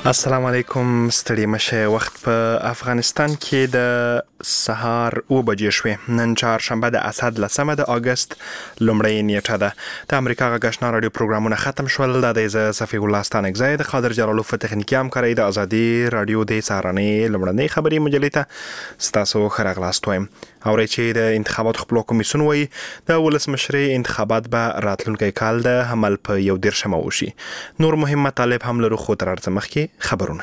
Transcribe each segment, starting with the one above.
السلام علیکم. ستړي مشه. وخت په افغانستان کې د سهار 9 بجې شوې. نن چهارشنبه د اسد 10 د اگست لومړۍ نیټه ده. د امریکا غږ آشنا رادیو پروګرامونه ختم شول. د صفی الله ستانکزی د قادر جلالو په تخنیکي همکارۍ د ازادي رادیو د سهارنۍ لومړنۍ خبري مجلې ته ستاسو ښه راغلاست وایم. اورئ چې د انتخاباتو خپلو کمیسیون وایي د ولسمشرۍ انتخابات به راتلونکی کال د حمل په 11 وشي. نور مهم مطالب هم لرو، خو تر هر څه مخکې خبرونه.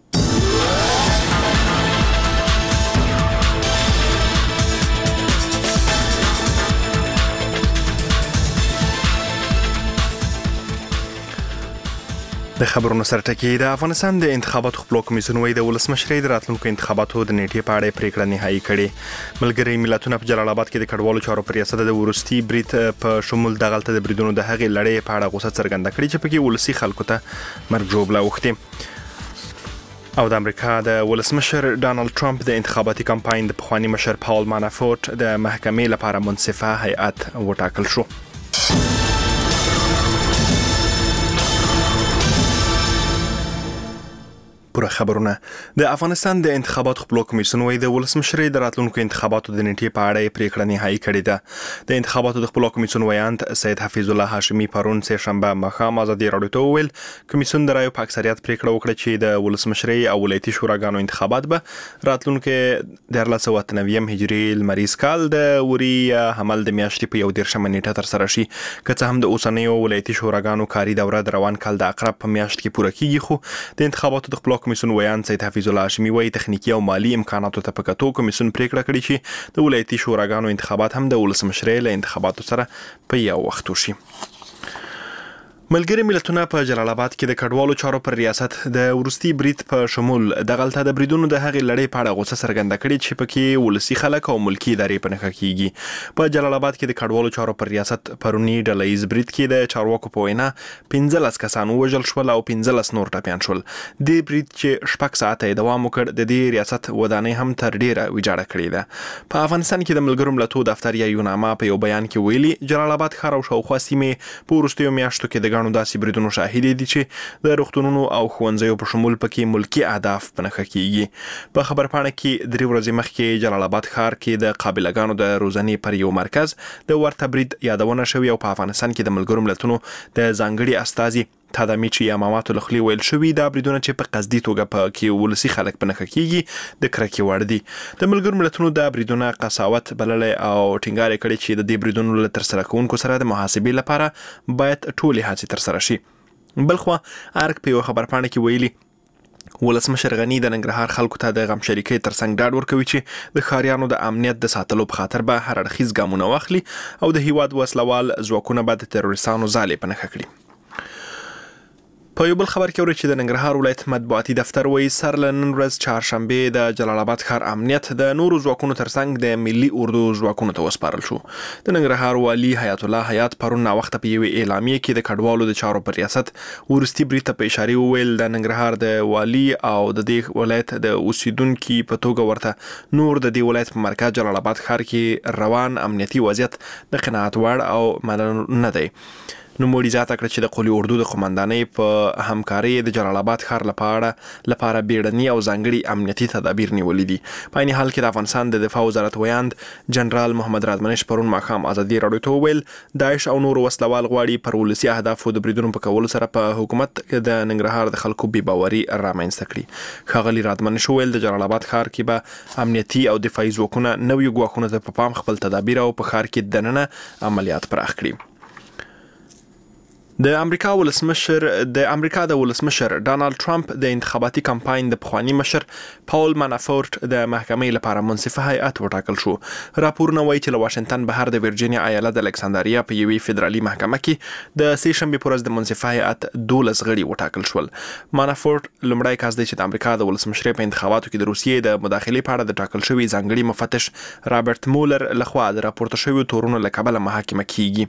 د خبرونو سرټکی. د افغانستان د انتخاباتو خپلو کمیسیون وایي د ولسمشرۍ د راتلونکو انتخاباتو د نیټې په اړه پریکړه نهایی کړې. ملګري ملتونه په جلال آباد کې د کډوالو چارو په ریاست د وروستي برید په شمول دغلته د بریدونو د هغې لړۍ په اړه غوسه څرګنده کړې چې پکې ولسي خلکو ته مرګ ژوبله اوښتې. او د امریکا د ولسمشر ډانلډ ټرمپ د انتخاباتي کمپاین د پخواني مشر پاول مانافورت د محکمې لپاره منصفه هیئت وټاکل شو. پوره خبرونه. د افغانستان د انتخاباتو خپلو کمیسیون وایي د ولسمشرۍ د راتلونکو انتخاباتو د نیټې په اړه پریکړه نهایی کړې ده. د انتخاباتو د خپلو کمیسیون ویاند سید حفیظ الله هاشمي پرون سه شنبه ماښام ازادي رادیو ته وویل کمیسیون د رایو په اکثریت پریکړه وکړه چې د ولسمشرۍ او ولایتي شوراګانو انتخابات به راتلونکي 1498 هجري لمریز کال د وري حمل د میاشتې په 11 نیټه ترسره شي. که څه هم د اوسنیو ولایتي شوراګانو کاري دوره د روان کال د اقرب په میاشت کې پوره کیږي، خو د انتخاباتو د خپلو کمیسیون ویان سید حفیظ الله هاشمي وایي تخنیکی او مالی امکاناتو ته په کتو کمیسیون پریکړه کړې چې د ولایتي شوراګانو انتخابات هم د ولسمشرۍ له انتخاباتو سره په یو وخت وشي. ملګري ملتونه په جلال آباد کې د کډوالو چارو پر ریاست د وروستي برید په شمول دغلته د بریدونو د هغې لړۍ په اړه غوسه څرګنده کړې چې پکې ولسي خلک او ملکي ادارې په نښه کیږي. په جلال آباد کې د کډوالو چارو پر ریاست پرونی ډله ییز برید کې د چارواکو په وینا 15 کسان ووژل شول او 15 نور ټپیان شول. د برید چې 6 ساعته دوام وکړ د دې ریاست ودانۍ هم تر ډیره ویجاړه کړې ده. په افغانستان کې د ملګرو ملتونو دفتر یا یوناما په یو بیان کې ویلي جلال آباد ښار او شاوخوا سیمې په وروستیو میاشتو کې د غنو داسې بریدونو شاهدي دي چې د روغتونونو او ښوونځیو په شمول پکې ملکی اهداف په نښه کیږي. په خبرپاڼه کې 3 ورځې مخکې جلال آباد ښار کې د قابلګانو د روزنې پر یو مرکز د ورته برید یادونه شوې او په افغانستان کې د ملګرو ملتونو د ځانګړي استازي تادمیچی اماماتو لخوا ویل شوی دا بریدونه چې په قصدي توګه په کې ولسي خلک په نښه کیږي د کرکې وړ دي. د ملګرو ملتونو د بریدونه قساوت بللی او ټینګار کړي چې د دې بریدونو له ترسره کوونکو سره د محاسبې لپاره باید ټولې هڅې ترسره شي. بلخوا ارګ په یو خبرپاڼه کې ویلي ولسمشر غنی د ننګرهار خلکو ته د غم شریکۍ ترڅنګ ډاډ ورکوي چې د ښاریانو د امنیت د ساتلو په خاطر به هر اړخیز ګامونه واخلي او د هیواد وسلوال ځواکونه به د تروریستانو ځالې په نښه کړي. په یو بل خبر کې اوري چې د ننګرهار ولایت مطبوعاتي دفتر وایي سر له نن ورځ چهارشنبه د جلال آباد ښار امنیت د نورو ځواکونو ترڅنګ د ملي اردو ځواکونو ته وسپارل شو. د ننګرهار والي حیات الله حیات پرون ناوخته په یوې اعلامیې کې د کډوالو د چارو پر ریاست وروستي برید ته په اشاره وویل د ننګرهار د والي او د دې ولایت د اوسیدونکو په توګه ورته نور د دې ولایت په مرکز جلال آباد ښار کې روان امنیتي وضعیت د قناعت وړ او منل نه دی. نوموړي زیاته کړه چې د قولي اردو د قومندانۍ په همکارۍ د جلال آباد ښار لپاره بیړني او ځانګړي امنیتي تدابیر نیولي دي. په عین حال کې د افغانستان د دفاع وزارت ویاند جنرال محمد رادمنش پرون ماښام ازادي رادیو ته وویل داعش او نور وسلوال غواړي پر ولسي اهدافو د بریدونو په کولو سره په حکومت د ننګرهار د خلکو بې باوري رامنځته کړي. ښاغلي رادمنش وویل د جلال آباد ښار کې به امنیتي او دفاعي ځواکونه نویو ګواښونو ته په پام خپل تدابیر او په ښار کې دننه عملیات پراخ کړي. د امریکا د ولسمشر ډانلډ ټرمپ د انتخاباتي کمپاین د پخواني مشر پاول مانافورت د محکمې لپاره منصفه هیئت وټاکل شو. راپورونه وایي چې له واشنگټن بهر د ورجینیا ایالت د الکساندریا په یوې فدرالي محکمه کې د سه شنبې په ورځ د منصفه هیئت 12 غړي وټاکل شول. مانافورت لومړی کس دی چې د امریکا د ولسمشرۍ په انتخاباتو کې د روسیې د مداخلې په اړه د ټاکل شوي ځانګړي مفتش رابرټ مولر لخوا د راپورته شویو تورونو له کبله محاکمه کیږي.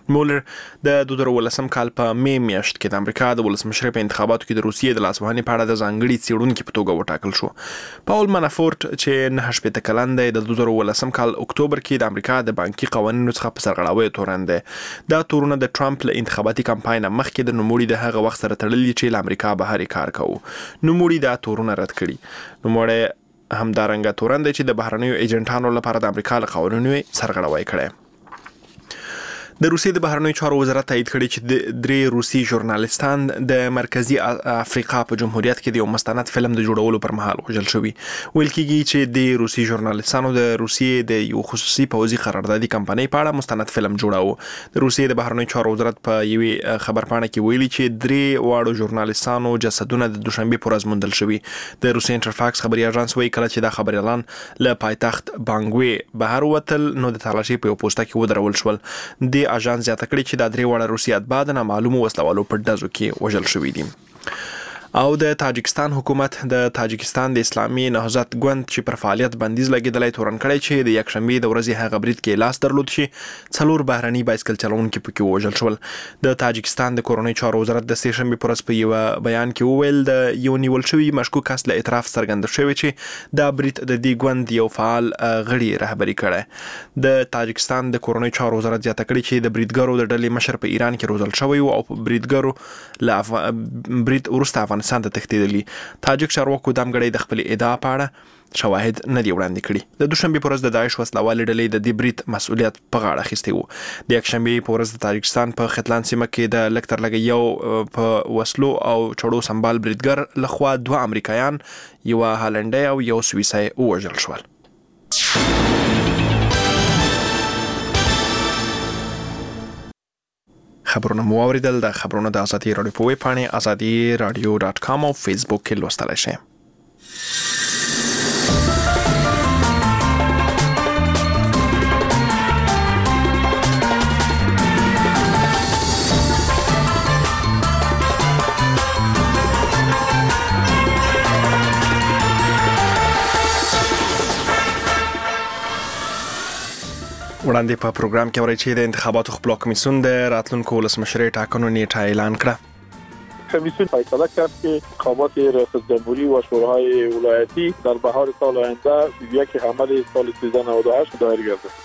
مولر د 2019 کال په می میاشت کې د امریکا د ولسمشر په انتخاباتو کې د روسیې د لاسوهنې په اړه د ځانګړي څېړونکي په توګه وټاکل شو. پاول منافورت چې 9 کلن دی د 2019 کال اکتوبر کې د امریکا د بانکي قوانینو څخه په سرغړاوي تورن دی. دا تورونه د ټرمپ له انتخاباتي کمپاین مخکې د نوموړي د هغه وخت سره تړلي چې له امریکا بهر کار کوي. نوموړي دا تورونه رد کړي. نوموړي همدارنګه تورن دی چې د بهرنیو ایجنټانو لپاره د امریکا له قوانینو سرغړاوي کړي. د روسیې د بهرنیو چارو وزارت تایید کړی چې 3 روسي ژورنالیستان د مرکزی افریقا په جمهوریت کې د یو مستند فلم د جوړولو پر مهال وژل شوي. ویل کېږي چې د روسي ژورنالیستانو د روسیې د یو خصوصي پوځي قراردادي کمپنۍ په اړه مستند فلم جوړاوه. د روسیې د بهرنیو چارو وزارت په یوې خبرپاڼه کې ویلي چې 3 واړو ژورنالیستانو جسدونه د دوشنبه پر ورځ موندل شوي. د روسي انټرفاکس خبري اژانس وایي کله چې دا خبريالان له پایتخت بانګوي بهر وتل نو د تلاشي په پوسټه کې ودرول شول. د اژانس زیاته کړي چې د 3 واړه روسي اتباع د نامعلومو وسلوالو په ډزو کې وژل شوي دي. او د تاجکستان حکومت د تاجکستان د اسلامي نهضت ګوند چې پر فعالیت بندیز لګیدلای تورن کړی چې د یکشنبه د ورځې هغه برید کې لاس درلود چې 4 بهرني بایسکل چلونکي پکې وژل شول. د تاجکستان د کورونی چارو وزارت د سهشنبه پر ورځ په یو بیان کې وویل د یو نیول شوی مشکوک کس له اعتراف څرګند شوی چې دا برید د دې ګوند یو فعال غړي رهبری کړي. د تاجکستان د کورونی چارو وزارت زیاته کړي چې د بریدګرو د ډلې مشر په ایران کې روزل شوی او په بریدګرو له برید ورسته افغانستان ته تښتیدلی. تاجک چارواکو دمګړی د خپل ادعا په اړه شواهد نه دی وړاندې کړي. د دوشنبه پر ورځ د داعش وسلوالې ډلې د دې برید مسؤلیت په غاړه اخیستی وو. د یکشنبه پر ورځ د تاجکستان په ختلان سیمه کې د لکتر لګ یو په وسلو او چړو سمبال بریدګر لخوا 2 امریکایان، یو هالنډي او یو سویسي وژل شول. خبرونه مو اوریدل. د خبرونو د ازادي رادیو په ویب پاڼه azadi-radio.com او فیسبوک کې لوستلای شئ. وړاندې په پروګرام کې اورئ چې د انتخاباتو خپلواک کمیسیون د راتلونکو ولسمشرۍ ټاکنو نیټه اعلان کړه. کمیسیون فیصله کرد که انتخابات ریاست جمهوری و شوراهای ولایتی در بهار سال آینده 1 حمل سال 1398 دایر گردد.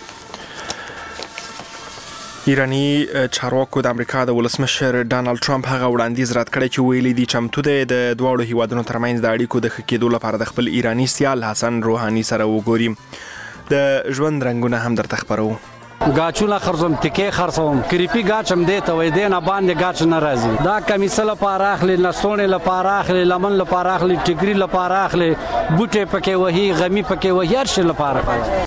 ایرانی چارواکو د امریکا د ولسمشر ډانلډ ټرمپ هغه وړاندیز رد کړی چې ویلي دي چمتو دی د دواړو هیوادونو ترمنځ د اړیکو د ښه کېدو لپاره د خپل ایرانی سیال حسن روحاني سره وګوري. د ژوند رنگونه هم درته خبرو. گاچونه خرڅوم، تکې خرڅوم، کریپی گاچم دیته وای دینه باندې گاچ ناراضي. دا کمیسه لپاره اخلي، لسونه لپاره اخلي، لمن لپاره اخلي، ټیګری لپاره اخلي، بوټه پکې وهي، غمی پکې وهي، هر شي لپاره کوي.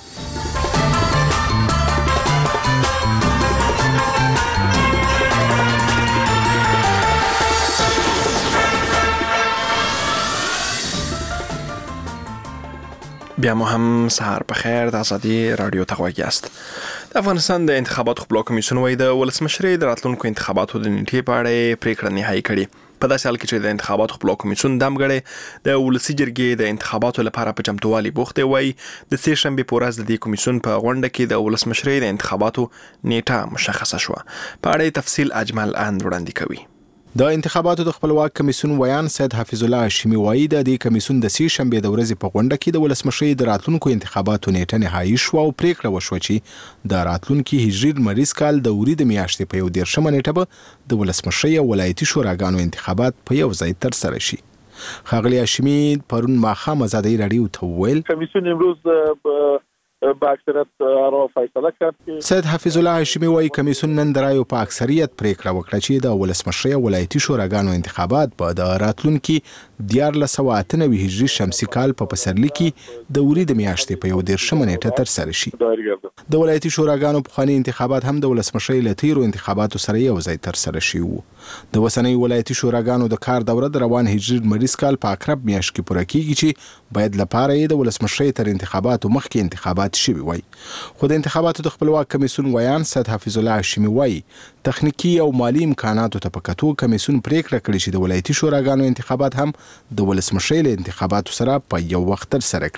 بیا مو هم سهار په خیر. د ازادي رادیو ته غوږ یاست. د افغانستان د انتخاباتو خپلواک کمیسیون وايي د ولسمشرۍ د راتلونکو انتخاباتو د نیټې په اړه پریکړه نهایی کړې. په داسې حال کې چې د انتخاباتو خپلواک کمیسیون دمګړی د ولسي جرګې د انتخاباتو لپاره په چمتووالي بوخت دی. وايي د سهشنبه په ورځ د دې کمیسیون په غونډه کې د ولسمشرۍ د انتخاباتو نیټه مشخصه شوه. په اړه تفصیل اجمل اند وړاندې کوي. د انتخاباتو د خپلواک کمیسیون ویان سید حفیظ الله هاشمی وایي د دې کمیسیون د سهشنبه د ورځې په غونډه کې د ولسمشرۍ د راتلونکو انتخاباتو نیټه نهایی شوه او پریکړه وشوه چې د راتلونکي هجري لمریز کال د اوري د میاشتې په 11 نیټه به د ولسمشرۍ او ولایتي شوراګانو انتخابات په یو ځای ترسره شي. ښاغلی هاشمی پرون ماښام ازادي رادیو ته وویل کمیسیون امروز با اکثریت را فیصله کرد. سید حفیظ الله هاشمی وایي کمیسیون نن د رایو په اکثریت پریکړه وکړه چې د ولسمشرۍ او ولایتي شوراګانو انتخابات به د راتلونکي 1498 هجري شمسي کال په پسرلي کې د اوري د میاشتې په 11 نیټه ترسره شي. د ولایتي شوراګانو پخواني انتخابات هم د ولسمشرۍ له تیرو انتخاباتو سره یو ځای ترسره شي وو. د اوسنیو ولایتي شوراګانو د کار دوره د روان هجري لمریز کال په اکرب میاشت کې پوره کیږي چې باید لپاره یې د ولسمشرۍ تر انتخاباتو مخکې انتخابات شوي وای. خو د انتخاباتو د خپلواک کمیسیون ویان سید حفیظ الله هاشمی وایي تخنیکی او مالی امکاناتو ته په کتو کمیسیون پریکړه کړې چې د ولایتي شوراګانو انتخابات هم د ولسمشرۍ له انتخاباتو سره په یو وخت ترسره کړي.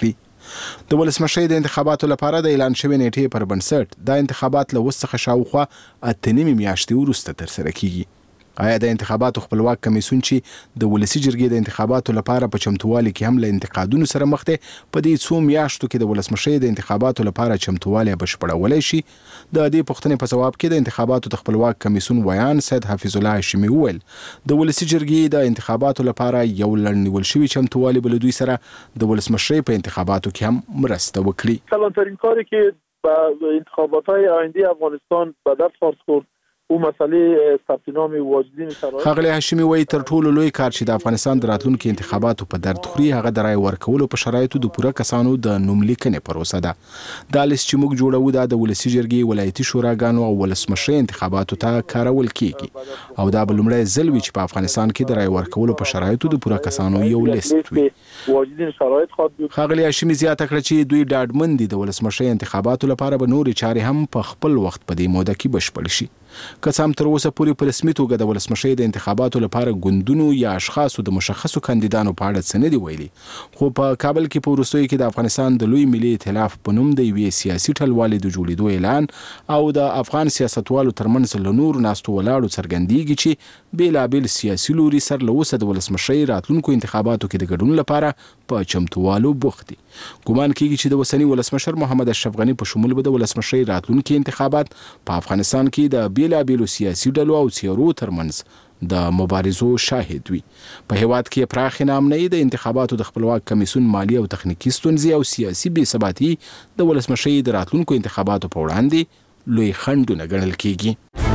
د ولسمشرۍ د انتخاباتو لپاره د اعلان شوی نیټې پر بنسټ دا انتخابات له وسخه شاوخوا 8 میاشتې وروسته ترسره کیږي. آیا د انتخاباتو خپلواک کمیسیون چې د ولسی جرګې د انتخاباتو لپاره په چمتووالي کې هم له انتقادونو سره مخ دی په دې څو میاشتو کې د ولسمشرۍ د انتخاباتو لپاره چمتووالی بشپړولی شي؟ د دې پوښتنې په ځواب کې د انتخاباتو د خپلواک کمیسیون ویان سید حفیظ الله هاشمي وویل د ولسی جرګې د انتخاباتو لپاره یو لړنیول شوی چمتووالی بل دوی سره د ولسمشرۍ په انتخاباتو کې هم مرسته وکړي. کلانترین کاری که با انتخابات‌های آینده افغانستان به دست خورد او مسئله ثبت نام واجدین شرایط خغلی هاشمي وایي تر ټولو لوی کار چې د افغانستان د راتلونکو انتخاباتو په درد خوري هغه د رای ورکولو په شرایطو د پوره کسانو د نوم لیکنې پروسه ده. دا لیست چې موږ جوړو دا د ولسی جرګې ولایتي شوراګانو او ولسمشرۍ انتخاباتو ته کارول کیږي او دا بل لومړی ځل وي چې په افغانستان کې د رای ورکولو په شرایطو د پوره کسانو یو لیست وي. واجدین شرایط خواهد بود. خغلی هاشمي زیاته کړه چې دوی ډاډمن دي د ولسمشرۍ انتخاباتو لپاره به نورې چارې هم په خپل وخت په دې موده کې بشپړ شي. که څه هم تر اوسه پورې په رسمي توګه د ولسمشرۍ د انتخاباتو لپاره ګوندونو یا اشخاصو د مشخصو کاندیدانو په اړه څه نه دي ویلي، خو په کابل کې په وروستیو کې د افغانستان د لوی ملي ائتلاف په نوم د یوې سیاسي ټلوالې د جوړېدو اعلان او د افغان سیاستوالو ترمنځ له نورو ناستو ولاړو څرګندېږي چې بېلابېل سیاسي لوري سر له اوسه د ولسمشرۍ راتلونکو انتخاباتو کې د ګډون لپاره په چمتووالو بوخت دي. ګومان کېږي چې د اوسني ولسمشر محمد اشرف غني په شمول به د ولسمشرۍ راتلونکي انتخابات په افغانستان کې د بېلابېلو سیاسي ډلو او څېرو ترمنځ د مبارزو شاهد وي. په هیواد کې پراخې ناامنۍ د انتخاباتو د خپلواک کمیسیون مالي او تخنیکي ستونزې او سیاسي بې ثباتي د ولسمشرۍ د راتلونکو انتخاباتو په وړاندې لوی خنډونه ګڼل کېږي.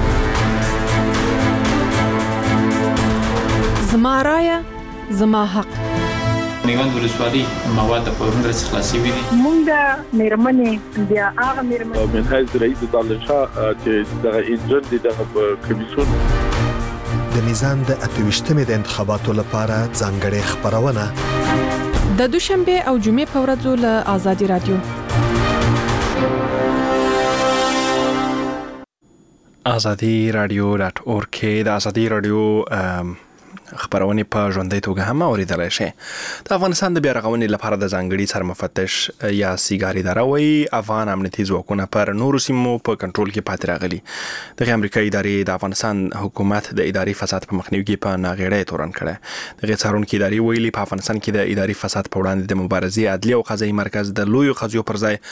زما رایه زما حق. میوند ولسوالۍ مواد په ورنډر څخه خلاصي وي. مونږ د میرمنې بیا هغه میرمنې من حیث رئیس دالشا چې دغه انجن دي دغه کمیسیون د میزان د 28مې د انتخاباتو لپاره ځانګړې خبرونه د دوشنبه او جمعې په ورځو له آزادي رادیو azadi.radio.org کې د ازادي رادیو خبرونه په ژوندۍ توګه هم اوریدلای شئ. د افغانستان د بیا رغونې لپاره د ځانګړي سرمفتش یا سیګار اداره وایي افغان امنیتي ځواکونه پر نورو سیمو په کنټرول کې پاتې راغلي. د امریکایي ادارې د افغانستان حکومت د اداري فساد په مخنیوي کې په ناغېړۍ تورن کړه. د څارونکو ادارې ویلي په افغانستان کې د اداري فساد په وړاندې د مبارزې عدلي او قضایي مرکز د لویو قضیو پر ځای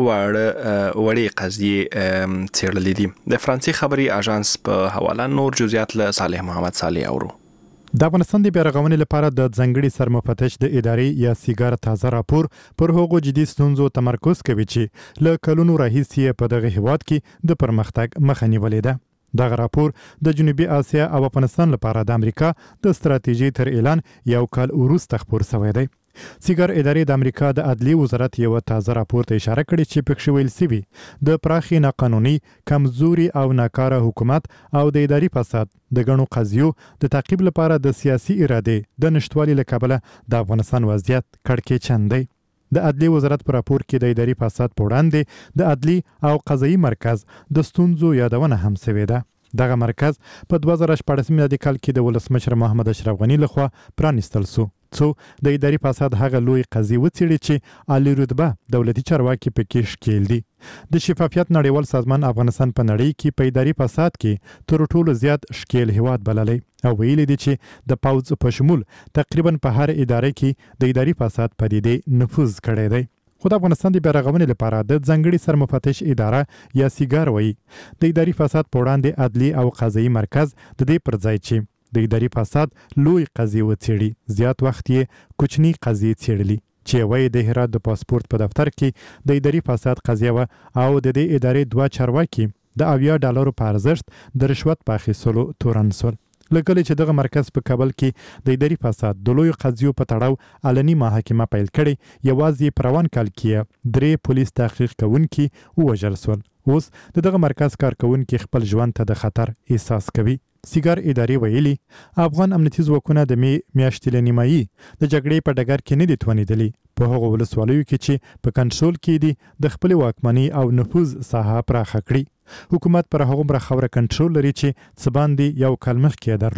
وړې قضیې څېړلې دي. د فرانسې خبري اژانس په حواله نور جزئیات له صالح محمد صالح اورو. د افغانستان د بیا رغونې لپاره د ځانګړي سرمفتش د ادارې یا سیګار تازه راپور پر هغو جدي ستونزو تمرکز کوي چې له کلونو راهیسې په دغه هیواد کې د پرمختګ مخه نیولې ده. دغه راپور د جنوبي اسیا او افغانستان لپاره د امریکا د ستراتیژي تر اعلان یو کال وروسته خپور شوی دی. سیګار ادارې د امریکا د عدلي وزارت یو تازه راپور ته اشاره کړې چې پکې ویل شوی د پراخي ناقانوني کمزوري او ناکاره حکومت او د اداري فساد د غنو قضیو د تعقیب لپاره د سیاسي اراده د نشټوالي له کبله د افغانستان وضعیت کړکېچن دی. د عدلي وزارت په راپور کې د اداري فساد په وړاندې د عدلي او قضایي مرکز د ستونزو یادونه هم شوې ده. دغه مرکز په 2014 میلادي کال کې د ولسمشر محمد اشرف غني لخوا پرانیستل شو څو د اداري فساد هغه لوی قضیې وڅېړي چې عالی رتبه دولتي چارواکي پکې شکیل دي. د شفافیت نړیوال سازمان افغانستان په نړۍ کې په اداري فساد کې تر ټولو زیات شکیل هیواد بللی او ویلي دي چې د پوځ په شمول تقریبا په هر ادارې کې د اداري فساد پدیدې نفوذ کړی دی. خو د افغانستان د بیا رغونې لپاره د ځانګړي سرمفتش اداره یا سیګار وایي د اداري فساد په وړاندې عدلي او قضایي مرکز د دې پر ځای چې د اداري فساد لوی قضیې وڅېړي زیات وخت یې کوچني قضیې څېړلي چې وایي د هرات د پاسپورت په دفتر کې د اداري فساد قضیه وه او د دې ادارې 2 چارواکي د $70 په ارزښت د رشوت په اخیستلو تورن شول. لکه چې دغه مرکز په کابل کې د اداري فساد د لویو قضیو په تړاو علني محاکمه پیل کړې یوازې په روان کال کې 3 پولیس تحقیق کوونکي ووژل شول. اوس دغه مرکز کارکونکي خپل ژوند ته د خطر احساس کوي. سیګار ادارې ویلي افغان امنیتي ځواکونه د میاشتې له نیمایي د جګړې په ډګر کې نه دي توانېدلي. په هغو ولسوالیو کې چې په کنټرول کې دي د خپل واکمنۍ او نفوذ ساحه پراخه کړي. حکومت پر هغومره خاوره کنټرول لري چې څه باندې یو کال مخکې درلود.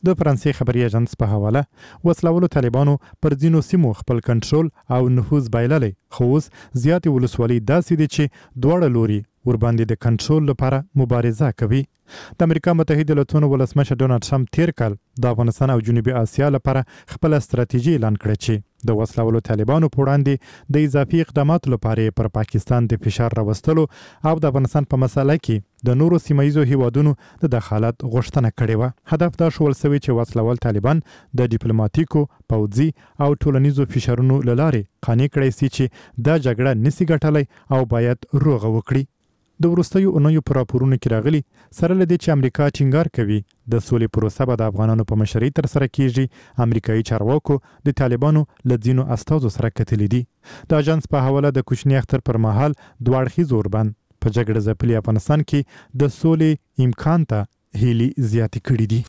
د فرانسې خبري اژانس په حواله وسلوالو طالبانو پر ځینو سیمو خپل کنټرول او نفوذ بایللی، خو اوس زیاتې ولسوالۍ داسې دي چې دواړه لوري ورباندې د کنټرول لپاره مبارزه کوي. د امریکا متحده ایالاتونو ولسمشر ډونالد ټرمپ تیر کال د افغانستان او جنوبي اسیا لپاره خپل ستراتیژي اعلان کړه چې د وسلوالو طالبانو په وړاندې د اضافي اقداماتو لپاره پر پاکستان د فشار راوستلو او د افغانستان په مسله کې د نورو سیمایي هیوادونو د دخالت غوښتنه کړې و. هدف دا شول سوي چې وسلوال طالبان د ډیپلوماټیکو، پوځي او ټولنیزو فشارونو له لارې قانع کړي سي چې دا جګړه نسی ګټلای او باید روغه وکړي. د وروستیو اونیو پر راپورونو کې راغلي سره لدی چې امریکا ټینګار کوي د سولې پروسه به د افغانانو په مشرۍ تر سره کیږي. امریکایي چارواکو د طالبانو لدینو استازو سره کتلې دي. د اژانس په حواله د کوچنی اختر پر مهال دوه اړخیز اوربند په جګړه ځپلي افغانستان کې د سولې امکان ته هیلي زیاتې کړې دي.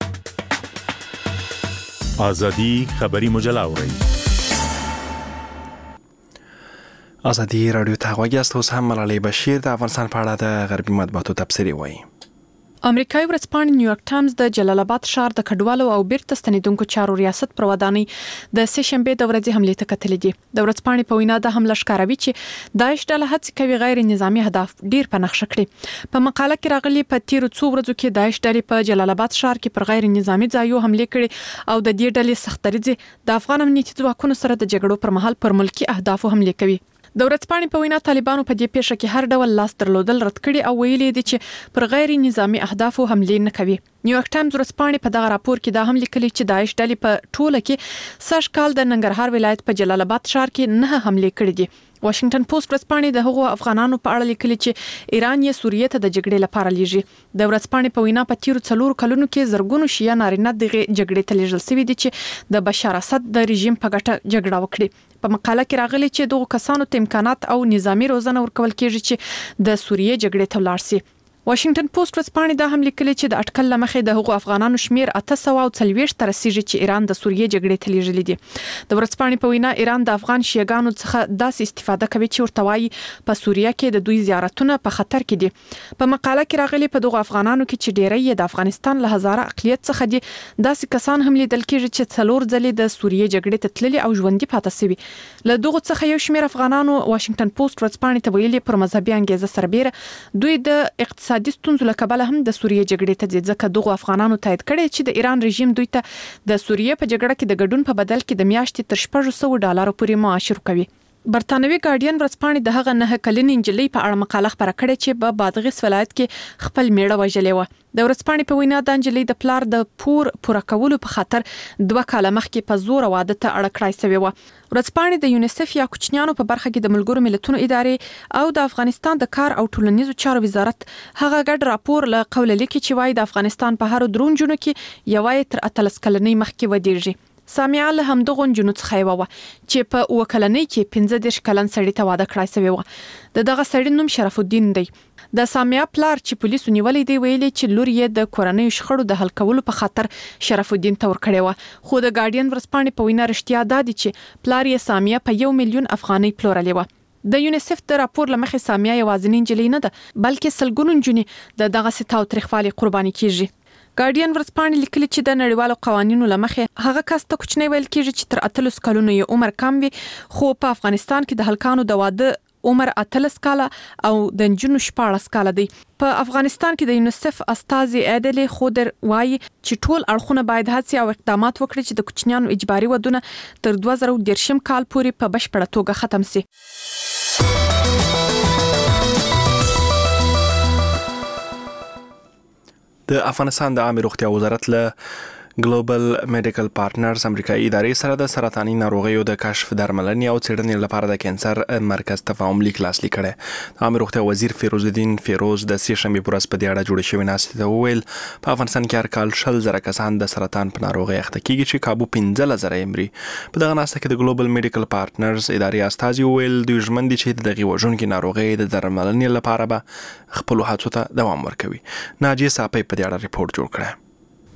ازادي خبري مجله اورئ. ازادي رادیو ته غوږیاست. اوس هم ملالۍ بشیر د افغانستان په اړه د غربي مطبوعاتو تبصرې وایي. امریکایي ورځپاڼې نیویارک ټایمز د جلال آباد ښار د کډوالو او بیرته ستنیدونکو چارو ریاست پر ودانۍ د سه شنبه د ورځې حمله ته کتلې دي. د ورځپاڼې په وینا د حمله ښکاروي چې داعش ډله هڅه کوي غیر نظامی اهداف ډیر په نقشه کړي. په مقاله کې راغلي په تیر څو ورځو کې داعش ډلې په جلال آباد ښار کې پر غیر نظامی ځایونو حمله کړي او د دې ډلې سختریزي د افغان امنیتي ځواکونو سره د جګړو پر مهال پر ملکی اهدافو حمله کوي. د ورځپاڼې په وینا طالبانو په دې پیښه کې هر ډول لاس درلودل رد کړي او ویلي دي چې پر غیر نظامی اهدافو حمله نه کوي. نیویارک ټایمز ورځپاڼې په دغه راپور کې دا هم لیکلي چې داعش ډلې په ټوله کې سږ کال د ننګرهار ولایت په جلال آباد ښار کې 9 حمله کړې دي. واشنگټن پوسټ ورځپاڼې د هغو افغانانو په اړه لیکلي چې ایران یې سوریې ته د جګړې لپاره لیږي. د ورځپاڼې په وینا په تیرو 4 کلونو کې زرګونو شیعه نارینه دغه جګړې ته لیږل شوي دي چې د بشار اسد د رژیم په ګټه جګړه وکړي. په مقاله کې راغلي چې دغه کسانو ته امکانات او نظامی روزنه ورکول کېږي چې د سوریې جګړې ته ولاړ شي. واشنگټن پوسټ ورځپاڼې دا هم لیکلي چې د اټکل لمخې د هغو افغانانو شمیر 840 تر رسیدي چې ایران د سوریې جګړې ته لیږلي دي. د ورځپاڼې په وینا ایران د افغان شیعاګانو څخه داسې استفاده کوي چې ورته وايي په سوریه کې د دوی زیارتونه په خطر کې دي. په مقاله کې راغلي په دغه افغانانو کې چې ډیری د افغانستان له هزاره اقلیت څخه دي داسې کسان هم لیدل کېږي چې څلور ځلې د سوریې جګړې ته تللي او ژوندۍ پاتې شوي. له دغه څخه یو شمیر افغانانو واشنگټن پوسټ ورځپاڼې ته ویلي پر مذهبي انګیزه سربېره دوی د اقتصادي ستونزو له کبله هم د سوریې جګړې ته ځي ځکه دغه افغانانو تایید کړي چې د ایران رژیم دوی ته د سوریې په جګړه کې د ګډون په بدل کې د میاشتې تر $600 پورې معاش ورکوي. برتانوي ګارډین ورځپاڼې د هغه 9 کلنې نجلۍ په اړه مقاله خپره کړې چې په بادغیس ولایت کې خپل میړه وژلې و. د ورځپاڼې په وینا د نجلۍ د پلار د پوره کولو په خاطر 2 کال مخکې په زور واده ته اړه کړای شوی و. ورځپاڼې د یونیسف یا کوچنیانو په برخه کې د ملګرو ملتونو ادارې او د افغانستان د کار او ټولنیزو چارو وزارت هغه ګډ راپور له قوله لیکي چې وايي د افغانستان په هر درونجونو کې یوای تر 13 کلنې مخکې ودیږي. سامیه له همدغه جنو څخه یو و چې په وکلنۍ کې 15 کلن سړی ته واده کړای شوی و. دغه سړی نوم شرف الدین دی. د سامیه پلار چې پولیسو نیولې دی ویلي چې لور یې د کورنۍ شخړو د حل کولو په خاطر شرف الدین ته ورکړی و. خو د ګارډین ورځپاڼې په وینا رښتیا دا دي چې پلار یې سامیه په 1 میلیون افغانۍ پلورلې و. د یونیسف د راپور لمخې سامیه یوازینۍ نجلۍ نه ده بلکې سلګونو نجونې د دغه ستاو تاریخوالي قرباني کیږي. ګارډین ورځپاڼې لیکلي چې د نړیوالو قوانینو لمخې هغه کس ته کوچنی ویل کېږي چې تر 18 کلونو یې عمر کم وي خو په افغانستان کې د هلکانو د واده عمر 18 کاله او د نجونو 14 کاله دی. په افغانستان کې د یونیسف استازي عادل خودر وایي چې ټول اړخونه باید هڅې او اقدامات وکړي چې د کوچنیانو اجباري ودونه تر 2013 کال پورې په بشپړه توګه ختم شي. د افغانستان د عامه روغتیا وزارت له ګلوبل میډیکل پارټنرز امریکایي ادارې سره د سرطاني ناروغیو د کشف درملنې او څېړنې لپاره د کینسر مرکز تفاهم لیک لاسلیک کړی. د عامه روغتیا وزیر فیروز الدین فیروز د سې شنبې پر ورځ په دې اړه جوړې شوې ناستې ته وویل په افغانستان کې هر کال 100,000 کسان د سرطان په ناروغۍ اخته کیږي چې کابو 15,000 یې مري. په دغه ناسته کې د ګلوبل میډیکل پارټنرز ادارې استازي وویل دوی ژمن دي چې دغه وژونکي ناروغۍ د درملنې لپاره به خپل هڅو ته دوام ورکوي. ناجیه صاحب په دې اړه ریپورت جوړ کړی.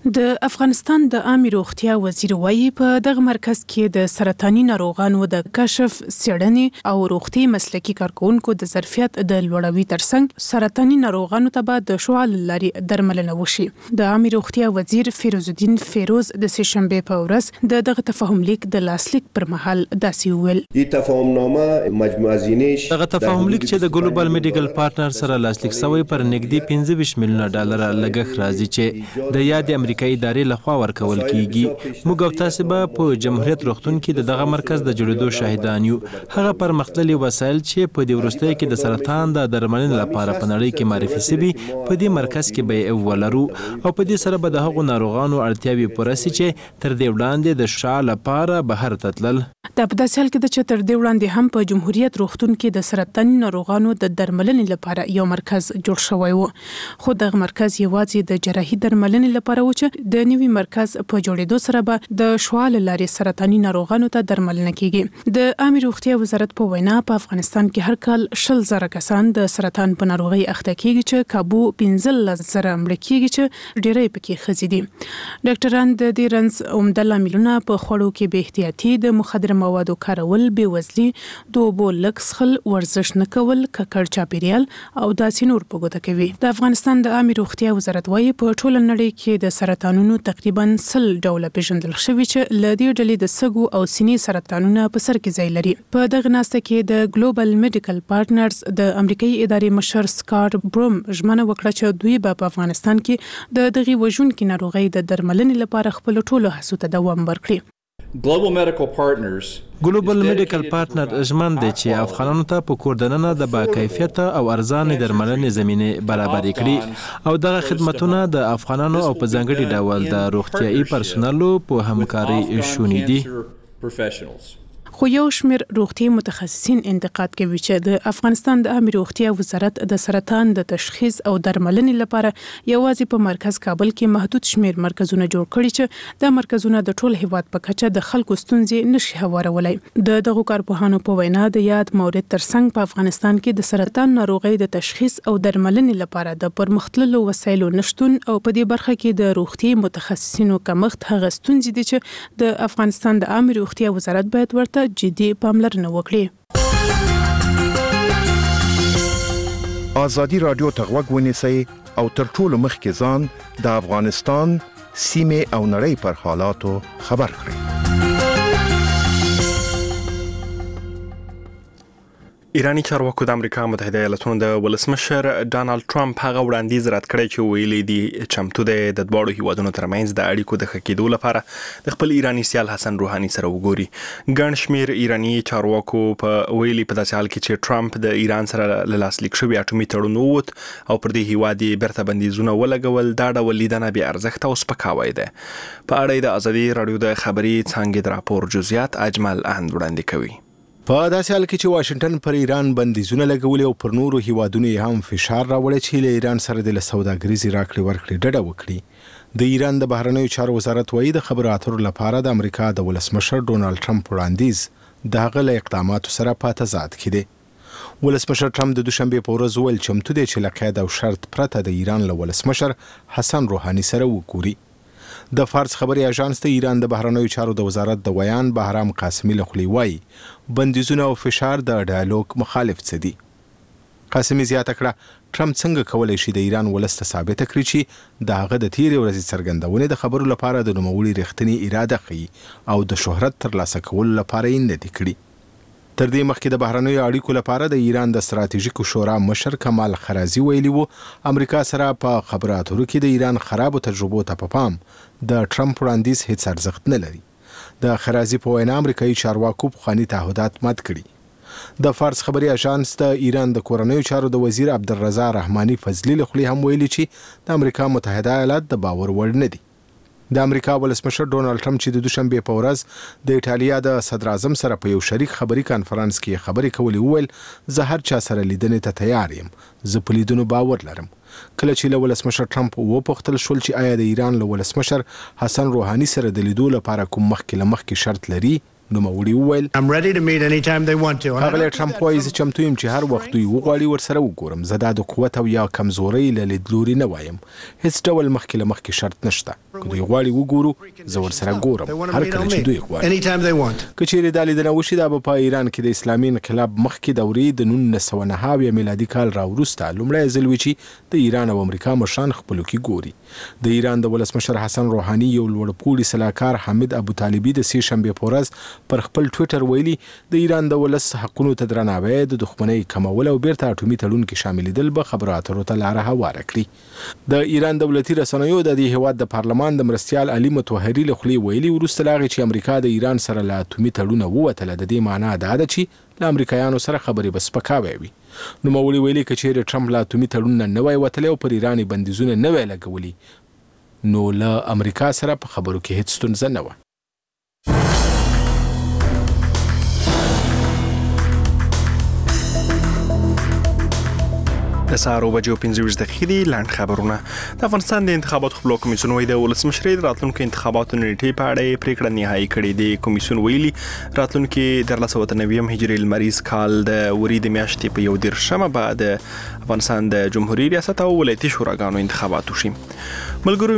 د افغانستان د عامه روغتیا وزیر وایي په دغه مرکز کې د سرطاني ناروغانو د کشف، څېړنې او روغتي مسلکي کارکونکو د ظرفیت د لوړوي ترڅنګ سرطاني ناروغانو ته به د شعاع لاري درملنه وشي. د عامه روغتیا وزیر فیروز الدین فیروز د سه شنبه په ورځ دغه تفاهم لیک د لاسلیک پر مهال داسې ویل: دې تفاهمنامه مجموعه زینې دغه تفاهم لیک چې د ګلوبال میډیکل پارټنر سره لاسلیک شوی پر نږدې 25 میلیونه ډالر لګښت راځي چې د یاد امریکایي ادارې لخوا ورکول کیږي. موږ او تاسو به په جمهوریت روغتون کې دغه مرکز د جوړېدو شاهدان یو. هغه پرمختللي وسایل چې په دې وروستیو کې د سرطان د درملنې لپاره په نړۍ کې معرفي شوي په دې مرکز کې به ولرو او په دې سره به د هغو ناروغانو اړتیاوې پوره شي چې تر دې وړاندې د شعاع لپاره بهر ته تلل. دا په داسې حال کې ده چې تر دې وړاندې هم په جمهوریت روغتون کې د سرطاني ناروغانو د درملنې لپاره یو مرکز جوړ شوی و، خو دغه مرکز یوازې د جراحي درملنې لپاره و چې د نوي مرکز په جوړېدو سره به د شعاع لارې سرطاني ناروغانو ته درملنه کیږي. د عامه روغتیا وزارت په وینا په افغانستان کې هر کال 100,000 کسان د سرطان په ناروغۍ اخته کیږي چې کابو 15,000 مړه کیږي چې ډېری پکې ښځې دي. ډاکټران د دې رنځ عمده لاملونه په خوړو کې بې احتیاطي، د مخدره موادو کارول، بېوزلي، د اوبو لږ څښل، ورزش نه کول، ککړ چاپیریال او داسې نور په ګوته کوي. د افغانستان د عامه روغتیا وزارت وايي په ټوله نړۍ کې د سرطانونو تقریبا 100 ډوله پیژندل شوي چې له دې ډلې د سږو او سینې سرطانونه په سر کې ځای لري. په دغه ناسته کې د ګلوبال میډیکل پارټنرز د امریکایي ادارې مشر سکاټ بروم ژمنه وکړه چې دوی به په افغانستان کې د دغه وژونکي ناروغۍ د درملنې لپاره خپل ټولو هڅو ته دوام ورکړي. ګلوبال میډیکل پارټنر ژمن دی چې افغانانو ته په کور دننه د با کیفیته او ارزانه درملنې زمینه برابر کړي او دغه خدماتونه د افغانانو او په ځانګړي ډول د روغتيایي پرسونلو په همکاري شونې دي. خو یو شمېر روغتي متخصصین انتقاد کوي چې د افغانستان د عامه روغتیا وزارت د سرطان د تشخیص او درملنې لپاره یوازې په مرکز کابل کې محدود شمېر مرکزونه جوړ کړي چې د مرکزونه د ټول هیواد په کچه د خلکو ستونزې نشي هوارولای. د دغو کارپوهانو په وینا د یاد مورد ترڅنګ په افغانستان کې د سرطان ناروغۍ د تشخیص او درملنې لپاره د پرمختللو وسایلو نشتون او په دې برخه کې د روغتي متخصصینو کمښت هغه ستونزې دي چې د افغانستان د عامه روغتیا وزارت باید ورته جدي پاملرنه وکړي. آزادي رادیو ته غوږ ونیسئ او تر ټولو مخکې ځان د افغانستان سیمې او نړۍ پر حالاتو خبر کړئ. ایرانی چارواکو د امریکا متحده ایالاتونو د ولسمشر ډانلډ ټرمپ هغه وړاندیز رد کړی چې ویلي دي چمتو دی د دواړو هیوادونو ترمنځ د اړیکو د ښه کېدو لپاره د خپل ایرانی سیال حسن روحاني سره وګوري. ګڼ شمېر ایرانی چارواکو په ویلي په داسې حال کې چې ټرمپ د ایران سره له لاسلیک شوي اټومي تړون ووت او پر دې هیواد یې بیرته بندیزونه ولګول، دا ډول لیدنه بې ارزښته او سپکاوی دی. په اړه د ازادي راډیو د خبري څانګې د راپور جزئیات اجمل اهند وړاندې کوي. په داسې حال کې چې واشنگټن پر ایران بندیزونه لګولي او پر نورو هیوادونو هم فشار راوړی چې له ایران سره د سوداګریزي راکړې ورکړې ډډه وکړي. د ایران د بهرنیو چارو وزارت وایي د خبرو اترو لپاره د امریکا د ولسمشر ډونالډ ټرمپ وړاندیز د هغه له اقداماتو سره په تضاد کې دی. ولسمشر ټرمپ د دوشنبه په ورځ ویل چمتو دی چې له قید او شرط پرته د ایران له ولسمشر حسن روحاني سره وګوري. د فارس خبري اژانس ته ایران د بهرنیو چارو د وزارت د ویان بهرام قاسمي له خولې وایي بندیزونه او فشار د ډایالوګ مخالف څه دي. قاسمي زیاته کړه ټرمپ څنګه کولی شي د ایران ولس ته ثابته کړي چې د هغه د تیرې ورځې څرګندونې د خبرو لپاره د نوموړي رښتینی اراده ښیي او د شهرت ترلاسه کولو لپاره یې نه دي کړي. تر دې مخکې د بهرنیو اړیکو لپاره د ایران د ستراتیژیکو شورا مشر کمال خرازي ویلي وو امریکا سره په خبرو اترو کې د ایران خرابو تجربو ته په پام د ټرمپ وړاندیز هیڅ ارزښت نه لري. د خرازي په وینا امریکایي چارواکو پخواني تعهدات مات کړي. د فارس خبري اژانس د ایران د کورنیو چارو د وزیر عبدالرضا رحماني فضلي له خولې هم ویلي چې د امریکا متحده ایالات د باور وړ نه دي. د امریکا ولسمشر ډونالډ ټرمپ چې د دوشنبه په ورځ د ایټالیا د صدر اعظم سره په یو شریک خبري کانفرنس کې خبرې کولې وویل زه هر چا سره لیدنې ته تیار یم، زه په لیدنو باور لرم. کله چې له ولسمشر ټرمپ وپوښتل شول چې آیا د ایران له ولسمشر حسن روحاني سره د لیدو لپاره کوم مخکې شرط لري، نوموړي وویل ښاغلی ټرمپ وایي زه چمتو یم چې هر وخت دوی وغواړي ورسره وګورم. زه دا د قوت او یا کمزورۍ له لیدلوري نه وایم. هیڅ ډول مخکې له مخکې شرط نشته. که دوی غواړي وګورو زه ورسره ګورم هر کله چې دوی غواړي. که چیرې دا لیدنه وشي دا به په ایران کې د اسلامي انقلاب مخکې دورې د 1909 میلادي کال راوروسته لومړی ځل وي چې د ایران او امریکا مشران خپلو کې ګوري. د ایران د ولسمشر حسن روحاني یو لوړپوړي سلاکار حامد ابوطالبي د سې شنبې په ورځ پر خپل ټویټر ویلي د ایران د ولس حقونو ته درناوی د دښمنۍ کمول او بیرته اټومي تړون کې شاملېدل به خبرو اترو ته لاره هواره کړي. د ایران دولتي رسنیو د دې هیواد د پارلمان د مرستیال علي مطهري له خولې ویلي وروسته له هغې چې امریکا د ایران سره له اټومي تړونه ووتله د دې معنا دا ده چې له امریکایانو سره خبرې به سپکاوی وي. نوموړي ویلي که چیرې ټرمپ له اټومي تړون نه نه وای وتلی او پر ایران یې بندیزونه نه وای لګولي نو له امریکا سره په خبرو کې هیڅ ستونزه نه وه. د سهار 7:15 دي لاند خبرونه. د افغانستان د انتخاباتو خپلواک کمیسیون وایي د ولسمشرۍ د راتلونکو انتخاباتو نیټې په اړه پریکړه نهایی کړې ده. کمیسیون ویلي راتلونکي 1390 هجري لمریز کال د وري د میاشتې په 11 بعد افغانستان د جمهوریت ریاست او ولایتي شوراګانو انتخابات وشي. ملګري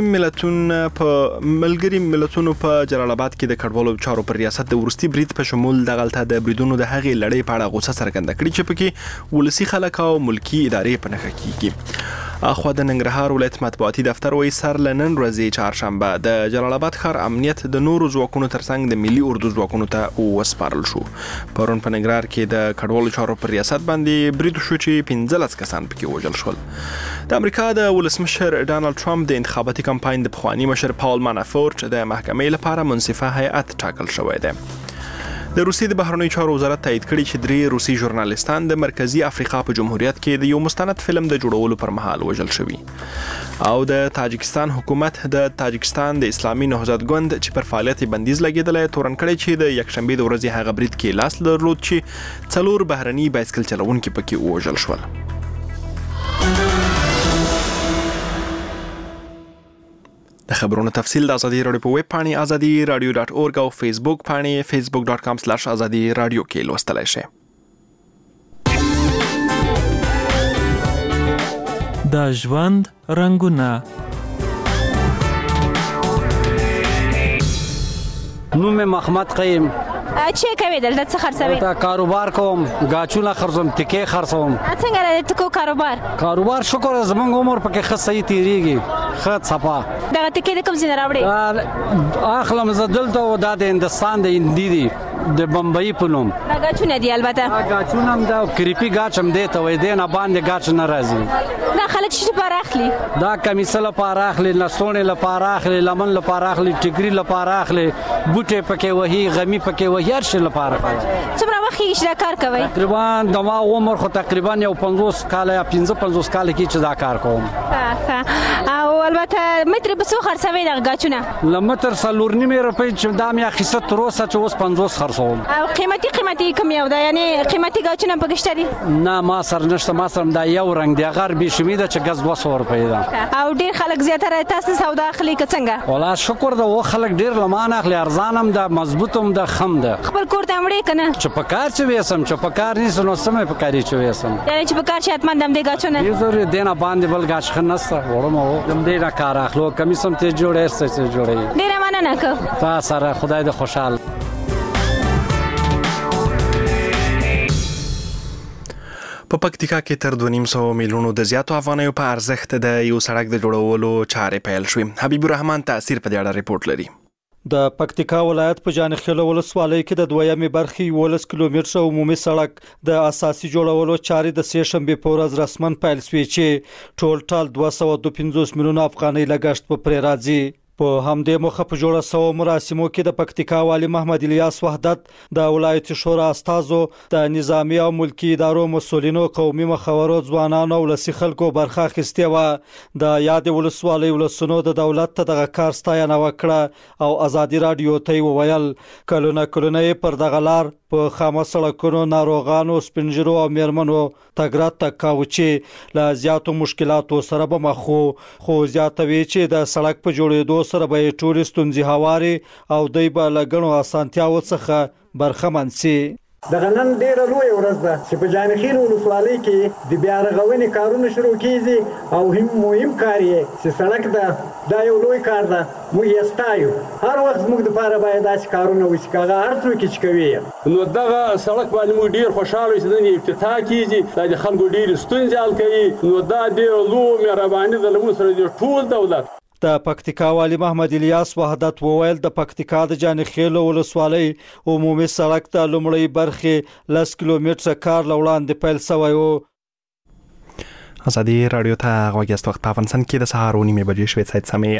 ملتونو په جلال آباد کې د کډوالو چارو پر ریاست د ورستي برید په شمول د غلطه د بریدونو د هغې لړۍ په اړه غوسه څرګنده کړې چې پکې ولسي خلک او ملکی ادارې په نښه کیږي. اخوا د ننګرهار ولایت مطبوعاتي دفتر وایي سر له نن ورځې چهارشنبه د جلال آباد ښار امنیت د نورو ځواکونو ترڅنګ د ملي اردو ځواکونو ته وسپارل شو. پرون په ننګرهار کې د کډوالو چارو پر ریاست باندې برید شو چې 15 کسان پکې وژل شول. د امریکا د ولسمشر ډانلډ ټرمپ د انتخاباتي کمپاین د پخواني مشر پاول مانافورټ د محکمې لپاره منصفه هیئت ټاکل شوی دی. د روسیې د بهرنیو چارو وزارت تایید کړي چې 3 روسي ژورنالیستان د مرکزی افریقا په جمهوریت کې د یو مستند فلم د جوړولو پر مهال وژل شوي. او د تاجکستان حکومت د تاجکستان د اسلامي نهضت ګوند چې پر فعالیت بندیز لګیدلی تورن کړی چې د یکشنبې د ورځې هغه برید کې لاس درلود چې 4 بهرني بایسکل چلوونکي پکې وژل شول. د خبرونو تفصیل د ازادي رادیو په ویب پاڼې azadi.radio.org او فیسبوک پاڼې facebook.com/azadi radio کې لوستلای شئ. د ژوند رنگونه نوم محمد قیم. چه کوي دلته څه خرڅوي؟ دا کاروبار کوم، گاچونه خرڅوم، ټیکې خرڅوم. څنګه د ټکو کاروبار شکر زمونږ عمر پکې ښه صحیح تیریږي، ښه صفا. دا ټیکې د کوم ځای راوړي؟ اخلم زه دلته او دا د هندستان د هندي دي د بمبئی په نوم. دا گاچونه دي البته. گاچونه هم دا کریپي گاچ هم دی ته وای دی نه باندې گاچ نه راځي. دا خلک چې لپاره اخلي؟ دا کمیسه لپاره اخلي، لسونې لپاره اخلي، لمن لپاره اخلي، ټیګري لپاره اخلي، بوټي پکې وهي، غمی پکې وهي، هر شي لپاره. څومره وخت کې دا کار کوي؟ تقریبا د ما عمر خو تقریبا یو 50 کال یا 55 کال کې چې دا کار کوم. او البته متر به څو خرڅوي دا گاچونه؟ لمتر 4.5 روپۍ چې دا مې اخیسته تر اوسه چې اوس 50 خرڅوم. او قیمتي کوم یو دا یعنی قیمتي گاچونه پکې شته دي؟ نه ما سره نشته، ما سره دا یو رنگ دی غربي شمیده چې غز 200 روپۍ ده. او ډیر خلک زیاتره تاسو سودا اخلي که څنګه؟ والله شکر ده و خلک ډیر لمانه اخلي، ارزانم ده، مضبوطم ده، خم ده. خپل کور ته وړي کنه؟ چې په کار چې وېسم، چې په کار نه نو سمې په کاری چې وېسم. یعنی چې په کار چې اتمن دم دی گاچونه؟ یې ضروري دینه باندې بل گاچ خنسته ورم او دم دې را کار اخلو کمیسم ته جوړې سره جوړې. ډیر مننه که تا سره خدای دې خوشحال. په پکتیکا کې تر 2.5 میلیونو د زیاتو افغانیو په ارزښت د یو سړک د جوړولو چارې پیل شوې. حبیب الرحمن تاثیر په دې اړه ریپورت لري. د پکتیکا ولایت په جانخیل ولسوالۍ کې د 2 برخې 11 کیلومتره عمومي سړک د اساسي جوړولو چارې د سې شنبې په ورځ رسمن پیل شوې چې ټول 252 میلیونه افغانۍ لګښت په پرې راځي. په همدې مخه په جوړه سو مراسمو کې د پکتیکا والی محمد الیاس وحدت د ولایت شورا استازو د نظامی او ملکی ادارو مسولینو قومي مخورو ځوانانو او لسی خلکو برخه اخیسته و. د یاد ولسوالۍ ولسونو د دولت ته دغه کار ستاینه وکړه او ازادي رادیو ته وویل کلونه پر دغه لار په خامه سړکونو ناروغانو سپنجرو او میرمنو تګرات تکاوچي لا زیاتو مشکلاتو سره به مخ خو زیاتوي چې د سړک په جوړېدو سره به ټول ستونزې هواري او دوی به لګڼو اسانتیاو څخه برخمن سي. دغه نن ډیره لوی ورځ ده چې په جانخیل ولسوالۍ کې د بیا رغونې کارونه شروع کیږي او هم مهم کار یې چې سړک ده دا یو لوی کار ده. موږ یې ستایو. هر وخت موږ دپاره باید داسې کارونه وشي که هغه هر څوک چې کوي. نو دغه سړک باندې موږ ډیر خوشحاله چې نن افتتاح کیږي. دا د خلکو ډېرې ستونزې حل کوي. نو دا ډېره لویه مهرباني ده له موږ سره د ټول دولت. د پکتیکا والی محمد الیاس وحدت وویل د پکتیکا د جانخیل ولسوالۍ عمومي سړک د لومړۍ برخې 10 کیلومتره کار لوړاندې پیل شوی و. ازادي رادیو ته غوږ یاست. وخت په افغانستان کې د سهار 9:30 بجې شوې ساعت سمې